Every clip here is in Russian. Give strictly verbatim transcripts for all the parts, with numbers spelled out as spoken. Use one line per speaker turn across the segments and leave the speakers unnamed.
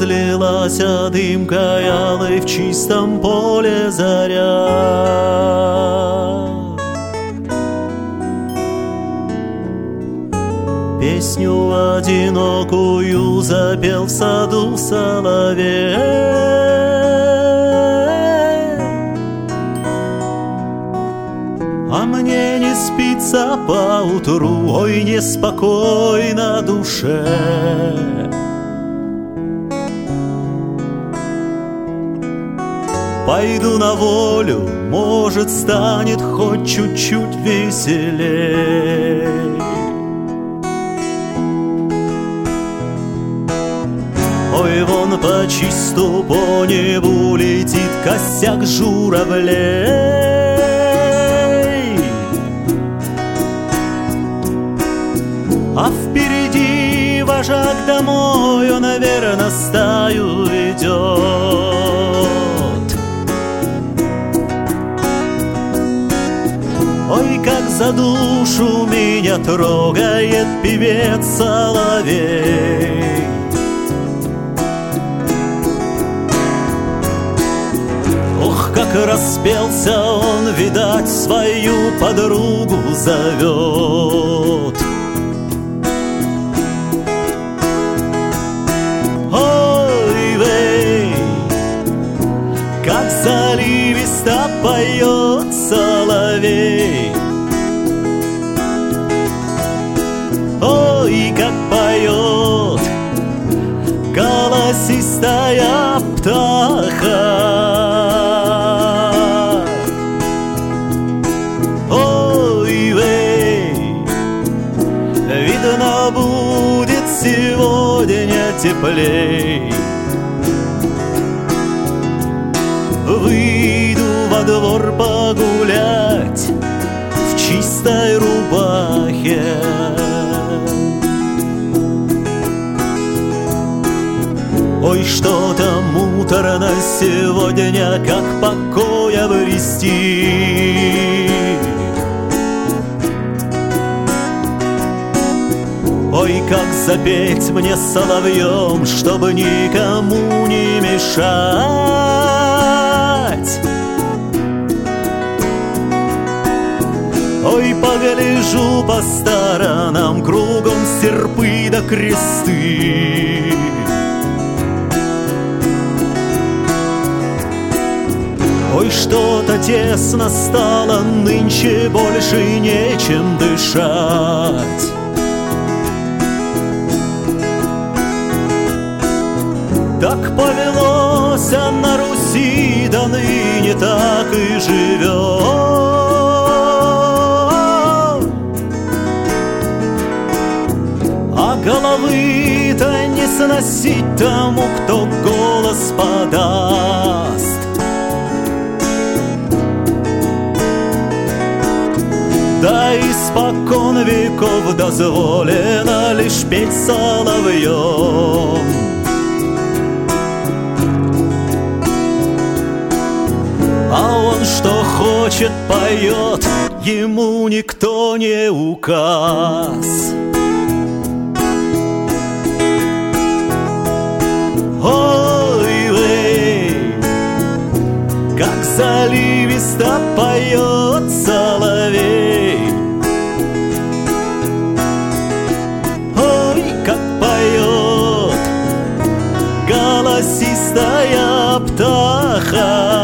разлилась дымкой алой в чистом поле заря. Песню одинокую запел в саду соловей. А мне не спится поутру, ой, неспокойно душе. Пойду на волю, может, станет хоть чуть-чуть веселей. Ой, вон по чисту по небу летит косяк журавлей. А впереди вожак домой, он, наверно, стаю ведет. Ой, как за душу меня трогает певец соловей. Ох, как распелся он, видать, свою подругу зовет. Заливисто поет соловей. Ой, как поет голосистая птаха. Ой, вей, видно, будет сегодня теплей. Выйду во двор погулять в чистой рубахе. Ой, что-то муторно сегодня, как покоя обрести. Ой, как запеть мне соловьем, чтобы никому не мешать. Ой, погляжу по сторонам, кругом серпы да кресты. Ой, что-то тесно стало, нынче больше нечем дышать. Так повелось на Руси, да ныне так и живет. А головы-то не сносить тому, кто голос подаст. Да испокон веков дозволено лишь петь соловьем. А он что хочет поет, ему никто не указ. Ой, вей, как заливисто поет соловей. Ой, как поет голосистая птаха.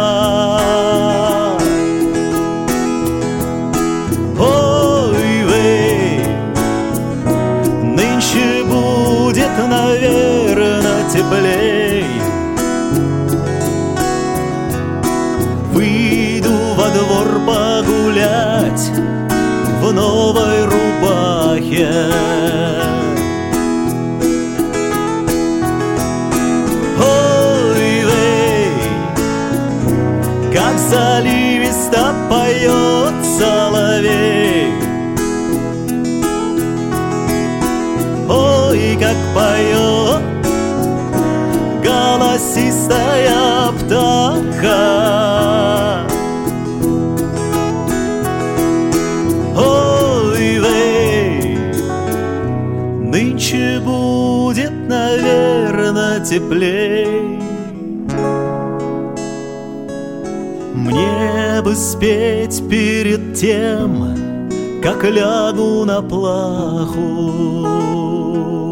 Наверно, теплей. Выйду во двор погулять в новой рубахе. Ой, вей, как заливисто поет соловей. Ой, как поет голосистая птаха. Ой, вей, нынче будет, наверно, теплей. теплей. Мне бы спеть перед тем, как лягу на плаху,